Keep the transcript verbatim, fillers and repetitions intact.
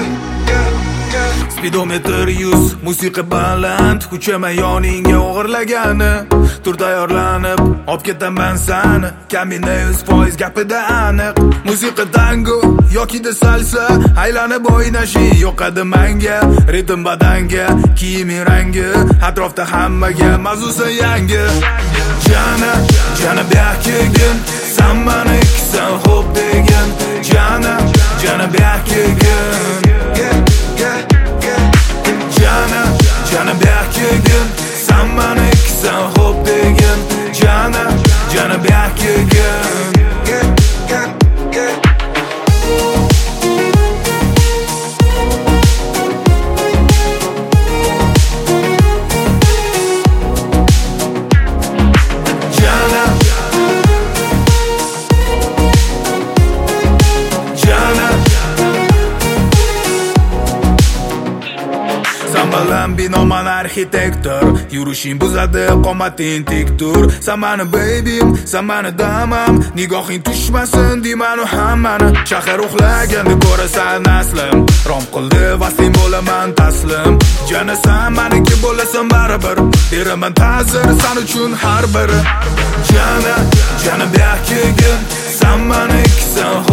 Speedometer yuz, musiqa baland, kuchama yoningga o'g'irlagani. Tur tayyorlanib, olib ketaman sani, kamina yuz foiz gapida aniq. Musiqa tango yoki da salsa, aylanib o'ynashing yoqadi menga. Ritm badanga, kiyiming rangi, atrofda hammaga mavzusi yangi. Jana, jana buyakigin, sen menikisan xo'p degin. Jana, jana buyakigin. Jana, jana buyakigin, sen menikisan xo'p degin. Jana, jana buyakigin. Sambalan binoman arxitektor, yurishing buzadi qomating tik tur. Sen mani babyim, sen mani damam, nigohing tushmasin deymanu hammani. Shahar uxlaganda ko'rasan aslim, rom qildi vasling bo'laman taslim. Jana sen meniki bo'lasan baribir, beraman ta'zir sen uchun har biri. Jana, jana buyakigin, sen menikisan